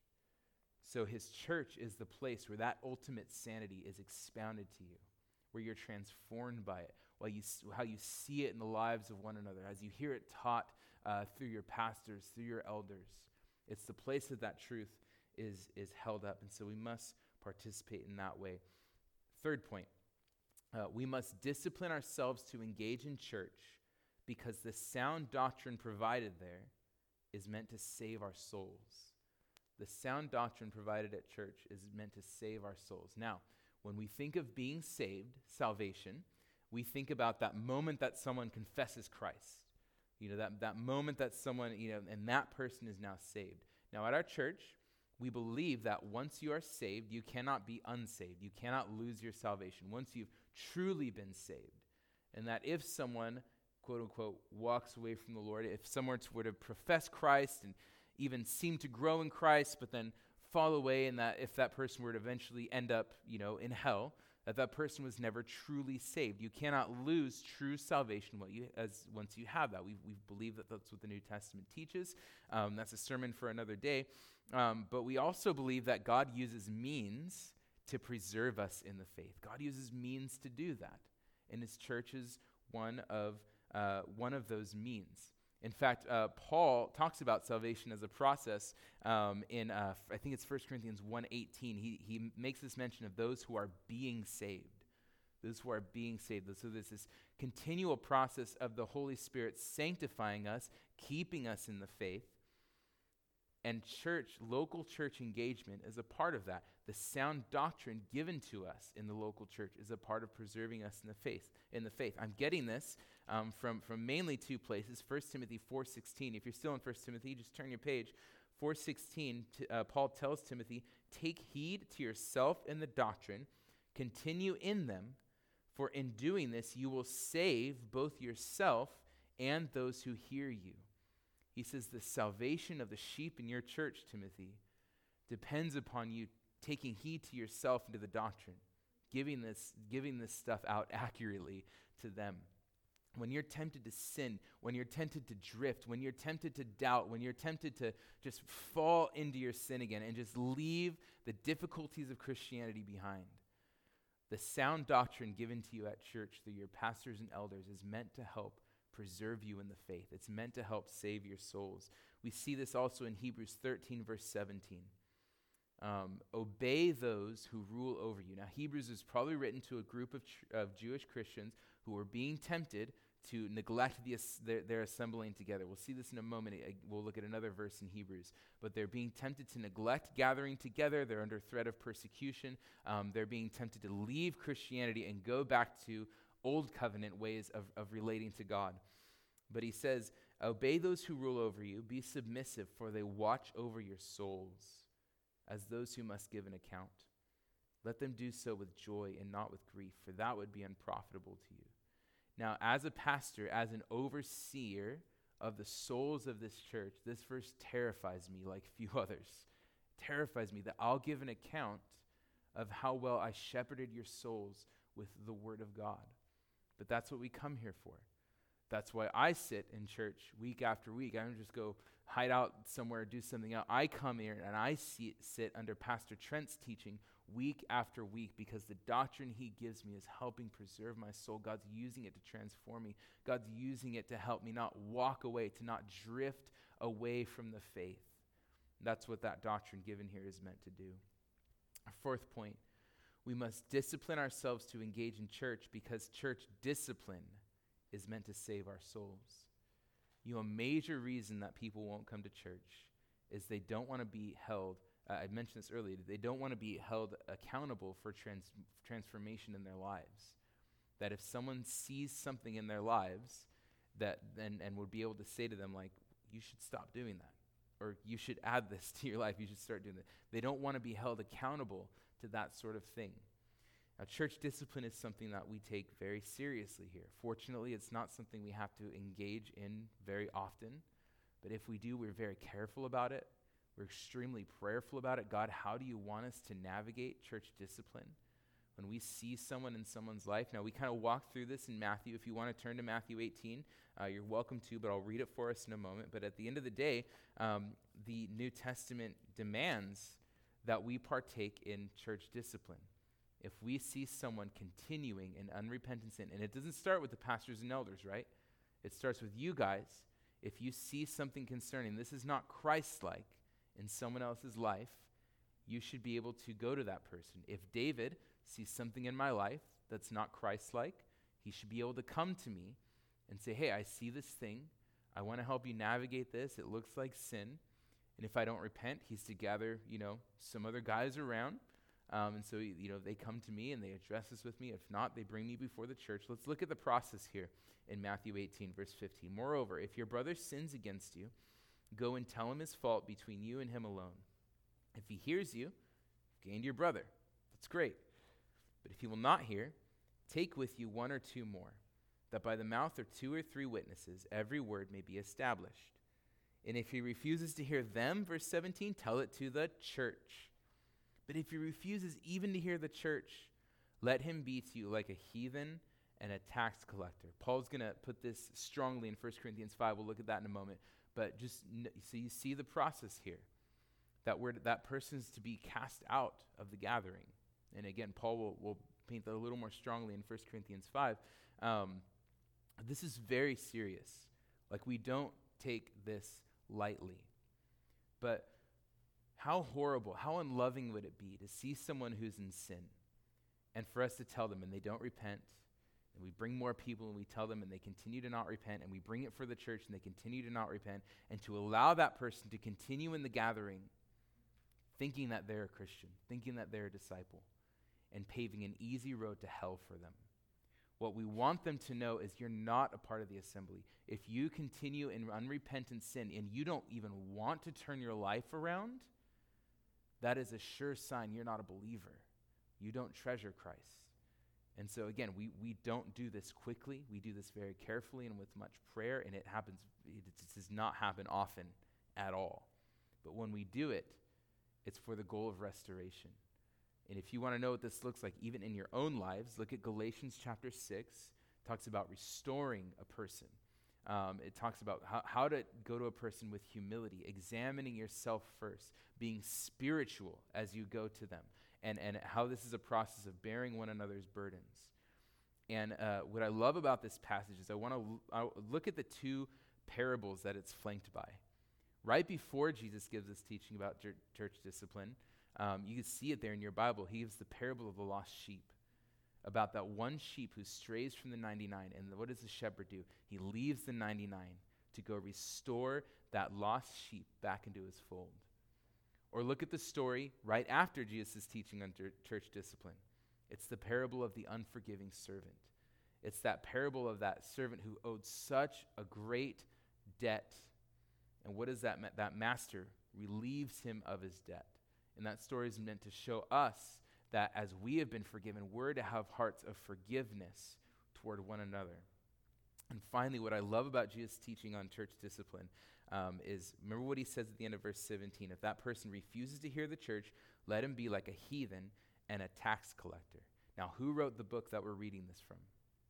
So his church is the place where that ultimate sanity is expounded to you, where you're transformed by it, while you, how you see it in the lives of one another, as you hear it taught uh, through your pastors, through your elders. It's the place that that truth is, is held up, and so we must participate in that way. Third point, uh, we must discipline ourselves to engage in church because the sound doctrine provided there is meant to save our souls. The sound doctrine provided at church is meant to save our souls. Now, when we think of being saved, salvation, we think about that moment that someone confesses Christ. You know, that, that moment that someone, you know, and that person is now saved. Now, at our church, we believe that once you are saved, you cannot be unsaved. You cannot lose your salvation once you've truly been saved. And that if someone, quote unquote, walks away from the Lord, if someone were to profess Christ and even seem to grow in Christ, but then fall away, and that if that person were to eventually end up, you know, in hell, that that person was never truly saved. You cannot lose true salvation what you, as once you have that. We we believe that that's what the New Testament teaches. Um, that's a sermon for another day. Um, but we also believe that God uses means to preserve us in the faith. God uses means to do that, and his church is one of uh, one of those means. In fact, uh, Paul talks about salvation as a process um, in, uh, f- I think it's First Corinthians one eighteen. He, he m- makes this mention of those who are being saved, those who are being saved. So there's this continual process of the Holy Spirit sanctifying us, keeping us in the faith. And church, local church engagement is a part of that. The sound doctrine given to us in the local church is a part of preserving us in the faith. In the faith, I'm getting this um, from from mainly two places. First Timothy four sixteen. If you're still in First Timothy, just turn your page. four sixteen. T- uh, Paul tells Timothy, "Take heed to yourself and the doctrine. Continue in them, for in doing this you will save both yourself and those who hear you." He says the salvation of the sheep in your church, Timothy, depends upon you taking heed to yourself and to the doctrine, giving this, giving this stuff out accurately to them. When you're tempted to sin, when you're tempted to drift, when you're tempted to doubt, when you're tempted to just fall into your sin again and just leave the difficulties of Christianity behind, the sound doctrine given to you at church through your pastors and elders is meant to help preserve you in the faith. It's meant to help save your souls. We see this also in Hebrews thirteen, verse seventeen. Um, Obey those who rule over you. Now, Hebrews is probably written to a group of, tr- of Jewish Christians who were being tempted to neglect the as- their, their assembling together. We'll see this in a moment. I, we'll look at another verse in Hebrews. But they're being tempted to neglect gathering together. They're under threat of persecution. Um, they're being tempted to leave Christianity and go back to old covenant ways of, of relating to God. But he says, obey those who rule over you, be submissive, for they watch over your souls as those who must give an account. Let them do so with joy and not with grief, for that would be unprofitable to you. Now, as a pastor, as an overseer of the souls of this church, this verse terrifies me like few others. It terrifies me that I'll give an account of how well I shepherded your souls with the word of God. But that's what we come here for. That's why I sit in church week after week. I don't just go hide out somewhere, do something else. I come here and I see, sit under Pastor Trent's teaching week after week because the doctrine he gives me is helping preserve my soul. God's using it to transform me. God's using it to help me not walk away, to not drift away from the faith. That's what that doctrine given here is meant to do. Our fourth point, we must discipline ourselves to engage in church because church discipline is meant to save our souls. You know, a major reason that people won't come to church is they don't want to be held, uh, I mentioned this earlier, they don't want to be held accountable for trans- transformation in their lives. That if someone sees something in their lives that and, and would be able to say to them like, you should stop doing that, or you should add this to your life, you should start doing that. They don't want to be held accountable to that sort of thing. Now, church discipline is something that we take very seriously here. Fortunately, it's not something we have to engage in very often, but if we do, we're very careful about it. We're extremely prayerful about it. God, how do you want us to navigate church discipline? When we see someone in someone's life, now we kind of walk through this in Matthew. If you want to turn to Matthew eighteen, uh, you're welcome to, but I'll read it for us in a moment. But at the end of the day, um, the New Testament demands that we partake in church discipline. If we see someone continuing in unrepentant sin, and it doesn't start with the pastors and elders, right? It starts with you guys. If you see something concerning, this is not Christ-like in someone else's life, you should be able to go to that person. If David sees something in my life that's not Christ-like, he should be able to come to me and say, hey, I see this thing. I want to help you navigate this. It looks like sin. And if I don't repent, he's to gather, you know, some other guys around. Um, and so, you know, they come to me and they address this with me. If not, they bring me before the church. Let's look at the process here in Matthew eighteen, verse fifteen. Moreover, if your brother sins against you, go and tell him his fault between you and him alone. If he hears you, you've gained your brother. That's great. But if he will not hear, take with you one or two more, that by the mouth of two or three witnesses every word may be established. And if he refuses to hear them, verse seventeen, tell it to the church. But if he refuses even to hear the church, let him be to you like a heathen and a tax collector. Paul's going to put this strongly in First Corinthians five. We'll look at that in a moment. But just n- so you see the process here, that word, that person is to be cast out of the gathering. And again, Paul will, will paint that a little more strongly in First Corinthians five. Um, this is very serious. Like, we don't take this lightly. But how horrible, how unloving would it be to see someone who's in sin and for us to tell them and they don't repent, and we bring more people and we tell them and they continue to not repent, and we bring it for the church and they continue to not repent, and to allow that person to continue in the gathering thinking that they're a Christian, thinking that they're a disciple, and paving an easy road to hell for them. What we want them to know is you're not a part of the assembly. If you continue in unrepentant sin and you don't even want to turn your life around, that is a sure sign you're not a believer. You don't treasure Christ. And so again, we, we don't do this quickly. We do this very carefully and with much prayer, and it happens, it does not happen often at all. But when we do it, it's for the goal of restoration. And if you want to know what this looks like, even in your own lives, look at Galatians chapter six. It talks about restoring a person. Um, it talks about how, how to go to a person with humility, examining yourself first, being spiritual as you go to them, and, and how this is a process of bearing one another's burdens. And uh, what I love about this passage is I want to l- look at the two parables that it's flanked by. Right before Jesus gives this teaching about ch- church discipline, um, you can see it there in your Bible. He gives the parable of the lost sheep, about that one sheep who strays from the ninety-nine. And what does the shepherd do? He leaves the ninety-nine to go restore that lost sheep back into his fold. Or look at the story right after Jesus' teaching on ch- church discipline. It's the parable of the unforgiving servant. It's that parable of that servant who owed such a great debt. And what does that mean? That master relieves him of his debt. And that story is meant to show us that as we have been forgiven, we're to have hearts of forgiveness toward one another. And finally, what I love about Jesus' teaching on church discipline um, is, remember what he says at the end of verse seventeen. If that person refuses to hear the church, let him be like a heathen and a tax collector. Now, who wrote the book that we're reading this from?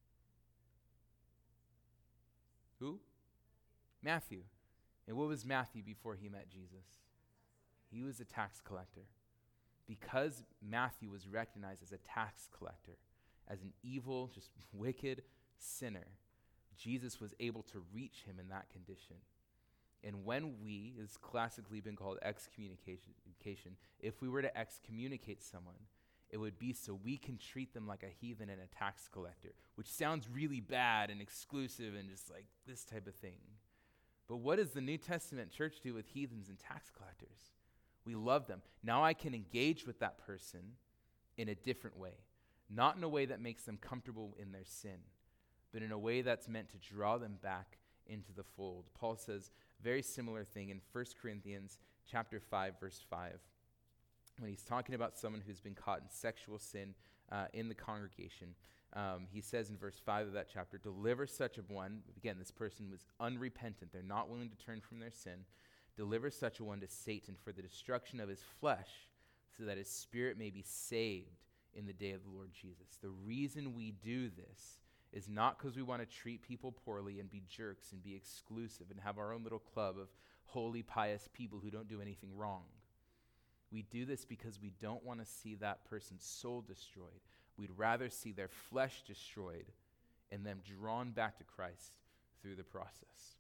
Who? Matthew. And what was Matthew before he met Jesus? He was a tax collector. Because Matthew was recognized as a tax collector, as an evil, just wicked sinner, Jesus was able to reach him in that condition. And when we, it's classically been called excommunication, if we were to excommunicate someone, it would be so we can treat them like a heathen and a tax collector, which sounds really bad and exclusive and just like this type of thing. But what does the New Testament church do with heathens and tax collectors? We love them. Now I can engage with that person in a different way, not in a way that makes them comfortable in their sin, but in a way that's meant to draw them back into the fold. Paul says a very similar thing in First Corinthians chapter five, verse five, when he's talking about someone who's been caught in sexual sin uh, in the congregation. Um, he says in verse five of that chapter, deliver such a one. Again, this person was unrepentant. They're not willing to turn from their sin. Deliver such a one to Satan for the destruction of his flesh, so that his spirit may be saved in the day of the Lord Jesus. The reason we do this is not because we want to treat people poorly and be jerks and be exclusive and have our own little club of holy, pious people who don't do anything wrong. We do this because we don't want to see that person's soul destroyed. We'd rather see their flesh destroyed and them drawn back to Christ through the process.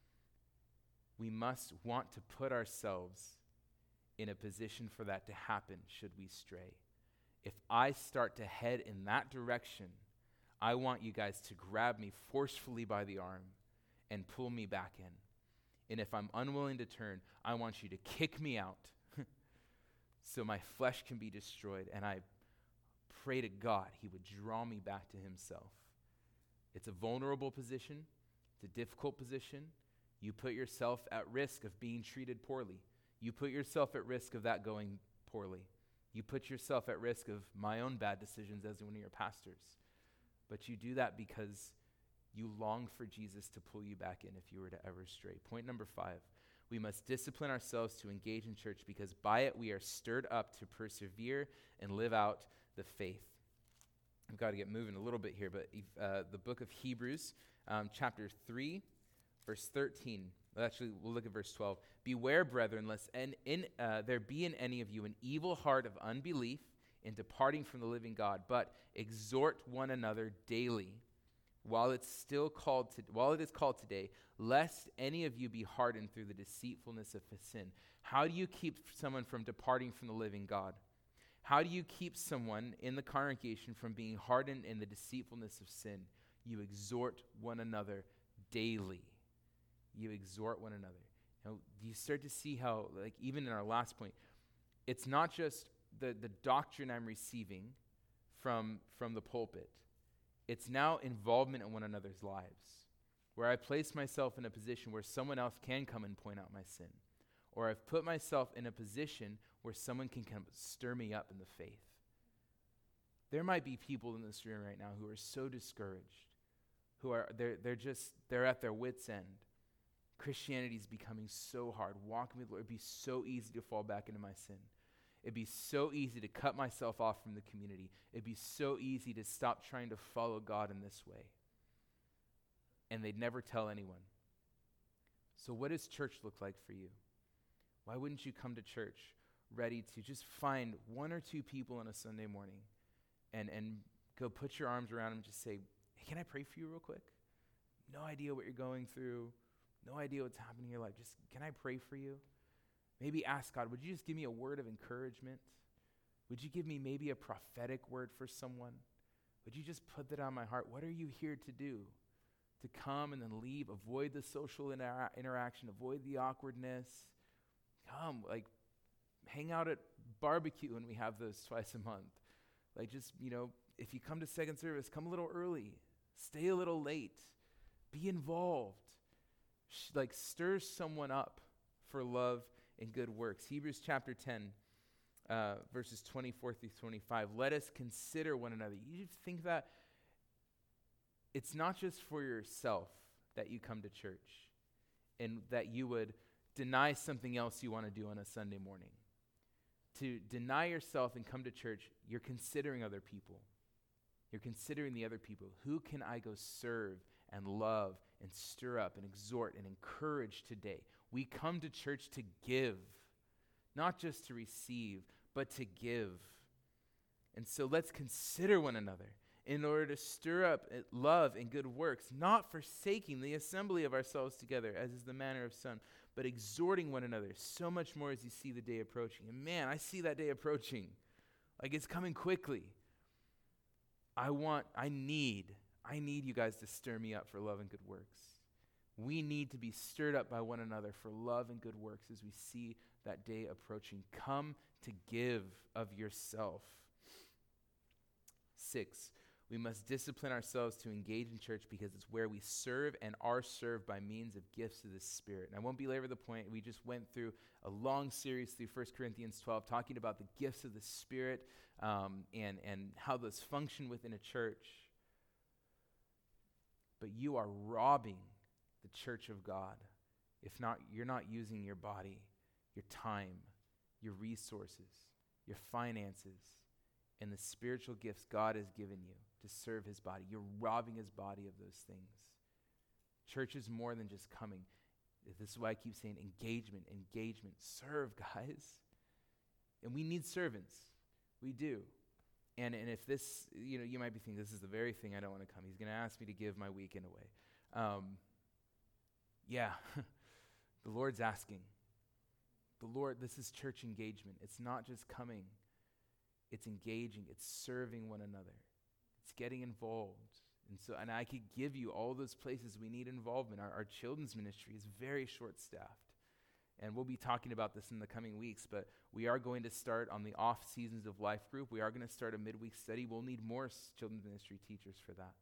We must want to put ourselves in a position for that to happen should we stray. If I start to head in that direction, I want you guys to grab me forcefully by the arm and pull me back in. And if I'm unwilling to turn, I want you to kick me out so my flesh can be destroyed. And I pray to God he would draw me back to himself. It's a vulnerable position. It's a difficult position. You put yourself at risk of being treated poorly. You put yourself at risk of that going poorly. You put yourself at risk of my own bad decisions as one of your pastors. But you do that because you long for Jesus to pull you back in if you were to ever stray. Point number five, we must discipline ourselves to engage in church because by it we are stirred up to persevere and live out the faith. I've got to get moving a little bit here, but uh, the book of Hebrews, um, chapter three, verse thirteen. Well, actually, we'll look at verse twelve. Beware, brethren, lest en- in, uh, there be in any of you an evil heart of unbelief in departing from the living God, but exhort one another daily, while it's still called to, while it is called today, lest any of you be hardened through the deceitfulness of sin. How do you keep someone from departing from the living God? How do you keep someone in the congregation from being hardened in the deceitfulness of sin? You exhort one another daily. You exhort one another. Now, you start to see how, like, even in our last point, it's not just the, the doctrine I'm receiving from, from the pulpit. It's now involvement in one another's lives, where I place myself in a position where someone else can come and point out my sin. Or I've put myself in a position where someone can come stir me up in the faith. There might be people in this room right now who are so discouraged, who are, they're, they're just, they're at their wits' end. Christianity is becoming so hard. Walking with the Lord, it'd be so easy to fall back into my sin. It'd be so easy to cut myself off from the community. It'd be so easy to stop trying to follow God in this way. And they'd never tell anyone. So what does church look like for you? Why wouldn't you come to church ready to just find one or two people on a Sunday morning and, and go put your arms around them and just say, hey, can I pray for you real quick? No idea what you're going through. No idea what's happening in your life. Just, can I pray for you? Maybe ask God, would you just give me a word of encouragement? Would you give me maybe a prophetic word for someone? Would you just put that on my heart? What are you here to do? To come and then leave, avoid the social inter- interaction, avoid the awkwardness. Come, like, hang out at barbecue when we have those twice a month. Like, just, you know, if you come to second service, come a little early. Stay a little late. Be involved. Sh- like, stir someone up for love and good works. Hebrews chapter ten, uh, verses twenty-four through twenty-five. Let us consider one another. You think that it's not just for yourself that you come to church and that you would deny something else you want to do on a Sunday morning. To deny yourself and come to church, you're considering other people. You're considering the other people. Who can I go serve and love and stir up and exhort and encourage today? We come to church to give, not just to receive, but to give. And so let's consider one another in order to stir up love and good works, not forsaking the assembly of ourselves together, as is the manner of some, but exhorting one another, so much more as you see the day approaching. And man, I see that day approaching. Like, it's coming quickly. I want, I need, I need you guys to stir me up for love and good works. We need to be stirred up by one another for love and good works as we see that day approaching. Come to give of yourself. Six, We must discipline ourselves to engage in church because it's where we serve and are served by means of gifts of the Spirit. And I won't belabor the point. We just went through a long series through First Corinthians twelve talking about the gifts of the Spirit um, and, and how those function within a church. But you are robbing the church of God if not you're not using your body, your time, your resources, your finances, and the spiritual gifts God has given you to serve his body. You're robbing his body of those things. Church is more than just coming. This is why I keep saying engagement, engagement. Serve, guys. And we need servants. We do. And and if this, you know, you might be thinking, this is the very thing I don't want to come. He's going to ask me to give my weekend away. Um, yeah, the Lord's asking. The Lord, this is church engagement. It's not just coming. It's engaging. It's serving one another. It's getting involved. And so, and I could give you all those places we need involvement. Our, our children's ministry is very short-staffed. And we'll be talking about this in the coming weeks, but we are going to start on the off seasons of life group. We are going to start a midweek study. We'll need more s- children's ministry teachers for that.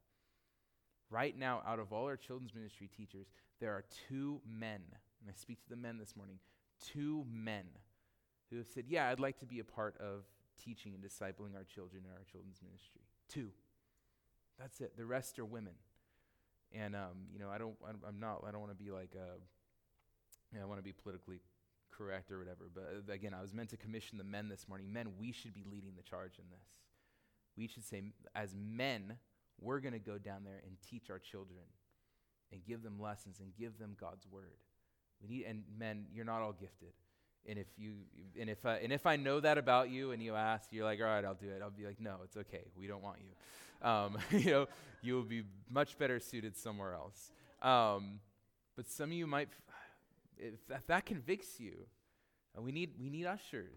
Right now, out of all our children's ministry teachers, there are two men, and I speak to the men this morning, two men who have said, yeah, I'd like to be a part of teaching and discipling our children in our children's ministry. Two. That's it. The rest are women. And, um, you know, I don't, I'm, I'm not, I don't want to be like, a, you know, I want to be politically correct or whatever. But uh, again, I was meant to commission the men this morning. Men, we should be leading the charge in this. We should say, as men, we're going to go down there and teach our children and give them lessons and give them God's word. We need, and men, you're not all gifted. And if you, and if, uh, and if I know that about you, and you ask, you're like, all right, I'll do it. I'll be like, no, it's okay. We don't want you. Um, you know, you will be much better suited somewhere else. Um, but some of you might, if that, if that convicts you, uh, we need, we need ushers.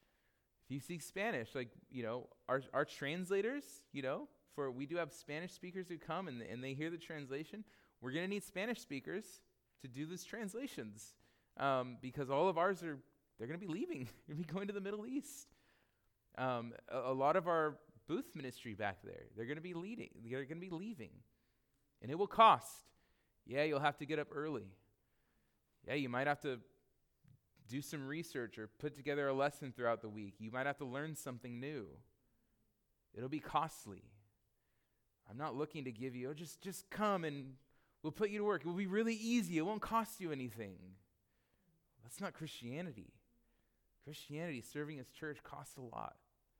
If you speak Spanish, like, you know, our our translators, you know, for we do have Spanish speakers who come and and they hear the translation. We're gonna need Spanish speakers to do these translations. Um, because all of ours are, they're going to be leaving. They're going to be going to the Middle East. Um, a, a lot of our booth ministry back there, they're going to be leading. They're going to be leaving. And it will cost. Yeah, you'll have to get up early. Yeah, you might have to do some research or put together a lesson throughout the week. You might have to learn something new. It'll be costly. I'm not looking to give you, oh, just, just come and we'll put you to work. It will be really easy. It won't cost you anything. That's not Christianity. Christianity, serving as church, costs a lot.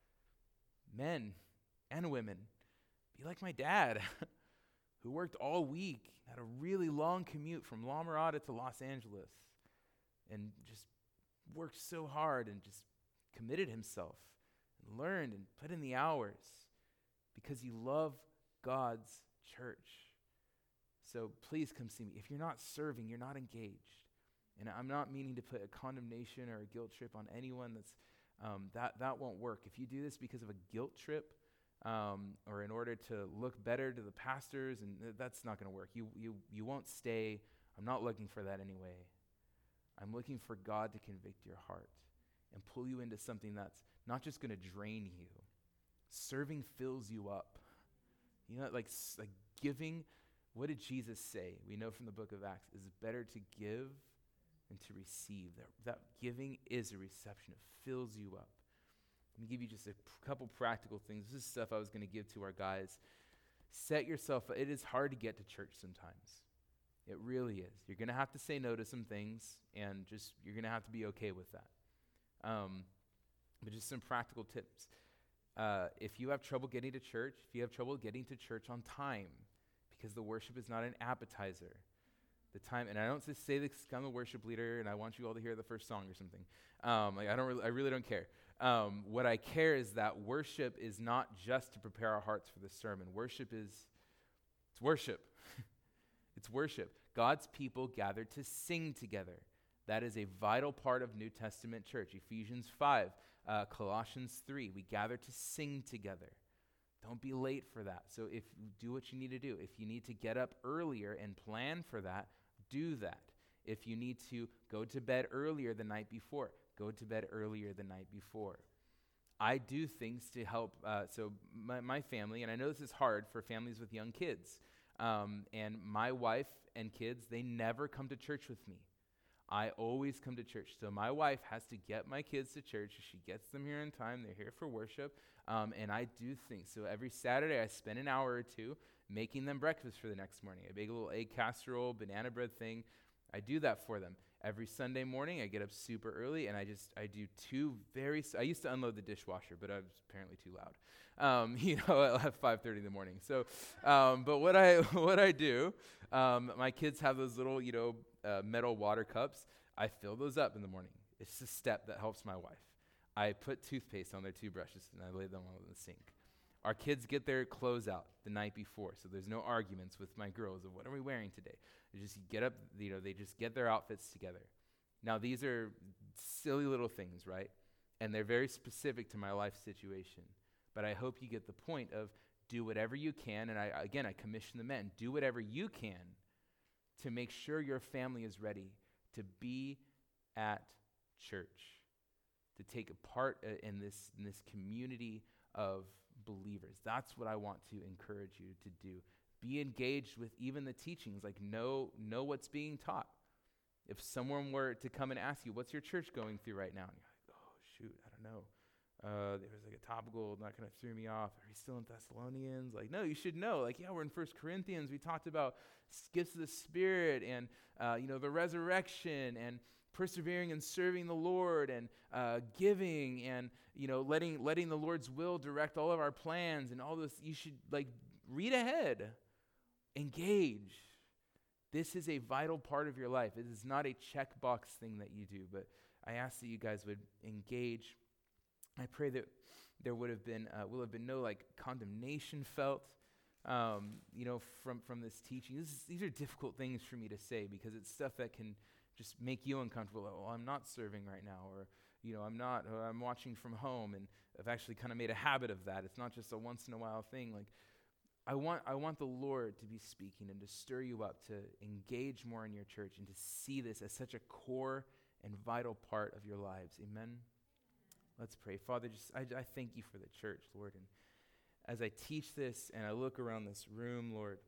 Men and women, be like my dad, who worked all week, had a really long commute from La Mirada to Los Angeles, and just worked so hard and just committed himself and learned and put in the hours because he loved God's church. So please come see me. If you're not serving, you're not engaged. And I'm not meaning to put a condemnation or a guilt trip on anyone. That's um, that that won't work. If you do this because of a guilt trip um, or in order to look better to the pastors, and th- that's not going to work. You you you won't stay. I'm not looking for that anyway. I'm looking for God to convict your heart and pull you into something that's not just going to drain you. Serving fills you up. You know, like like giving. What did Jesus say? We know from the book of Acts, it's better to give and to receive. That, that giving is a reception. It fills you up. Let me give you just a p- couple practical things. This is stuff I was going to give to our guys. Set yourself, it is hard to get to church sometimes. It really is. You're going to have to say no to some things, and just you're going to have to be okay with that. Um, but just some practical tips. Uh, if you have trouble getting to church, if you have trouble getting to church on time, because the worship is not an appetizer, the time, and I don't just say this, I'm a worship leader, and I want you all to hear the first song or something. Um, like I don't, really, I really don't care. Um, what I care is that worship is not just to prepare our hearts for the sermon. Worship is, it's worship. It's worship. God's people gather to sing together. That is a vital part of New Testament church. Ephesians five, uh, Colossians three. We gather to sing together. Don't be late for that. So if you do what you need to do, if you need to get up earlier and plan for that, do that. If you need to go to bed earlier the night before, go to bed earlier the night before. I do things to help. Uh, so my, my family, and I know this is hard for families with young kids, um, and my wife and kids, they never come to church with me. I always come to church. So my wife has to get my kids to church. She gets them here in time. They're here for worship. Um, and I do things. So every Saturday I spend an hour or two making them breakfast for the next morning. I bake a little egg casserole, banana bread thing. I do that for them. Every Sunday morning I get up super early and I just, I do two very, I used to unload the dishwasher, but I was apparently too loud, um, you know, at five thirty in the morning. So, um, but what I, what I do, um, my kids have those little, you know, uh, metal water cups. I fill those up in the morning. It's a step that helps my wife. I put toothpaste on their toothbrushes and I lay them on the sink. Our kids get their clothes out the night before, so there's no arguments with my girls of what are we wearing today. They just get up, you know, they just get their outfits together. Now, these are silly little things, right? And they're very specific to my life situation. But I hope you get the point of do whatever you can, and I again, I commission the men, do whatever you can to make sure your family is ready to be at church, to take a part uh, in this in this community of believers. That's what I want to encourage you to do. Be engaged with even the teachings, like know, know what's being taught. If someone were to come and ask you, what's your church going through right now? And you're like, oh, shoot, I don't know. Uh, there was like a topical, not going to throw me off. Are you still in Thessalonians? Like, no, you should know. Like, yeah, we're in First Corinthians. We talked about gifts of the Spirit and, uh, you know, the resurrection and persevering and serving the Lord and uh, giving and, you know, letting letting the Lord's will direct all of our plans and all this. You should, like, read ahead. Engage. This is a vital part of your life. It is not a checkbox thing that you do, but I ask that you guys would engage. I pray that there would have been, uh, will have been no like condemnation felt, um, you know, from, from this teaching. This is, these are difficult things for me to say because it's stuff that can just make you uncomfortable. Like, well, I'm not serving right now, or, you know, I'm not, or I'm watching from home, and I've actually kind of made a habit of that. It's not just a once in a while thing. Like, I want I want the Lord to be speaking and to stir you up to engage more in your church and to see this as such a core and vital part of your lives. Amen? Let's pray. Father, just I, I thank you for the church, Lord. And as I teach this and I look around this room, Lord,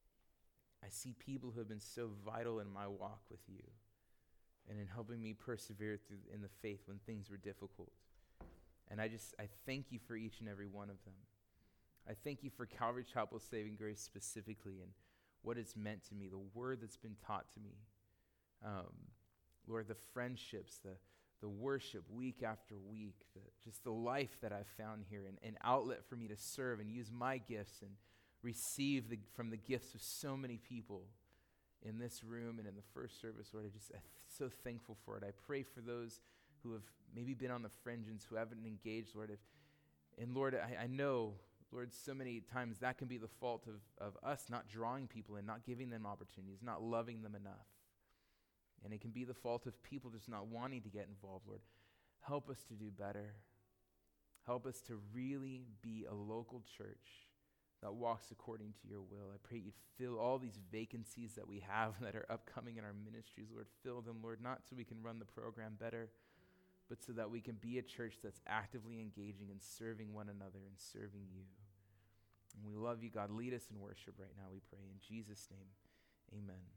I see people who have been so vital in my walk with you and in helping me persevere through in the faith when things were difficult. And I just, I thank you for each and every one of them. I thank you for Calvary Chapel Saving Grace specifically and what it's meant to me, the word that's been taught to me. Um, Lord, the friendships, the, the worship week after week, the, just the life that I've found here, and an outlet for me to serve and use my gifts and receive the, from the gifts of so many people in this room and in the first service. Lord, I just, I'm so thankful for it. I pray for those who have maybe been on the fringes, who haven't engaged, Lord. If, and Lord, I, I know, Lord, so many times that can be the fault of, of us not drawing people in, not giving them opportunities, not loving them enough. And it can be the fault of people just not wanting to get involved, Lord. Help us to do better. Help us to really be a local church that walks according to your will. I pray you'd fill all these vacancies that we have that are upcoming in our ministries, Lord. Fill them, Lord, not so we can run the program better, but so that we can be a church that's actively engaging and serving one another and serving you. And we love you, God. Lead us in worship right now, we pray. In Jesus' name, amen.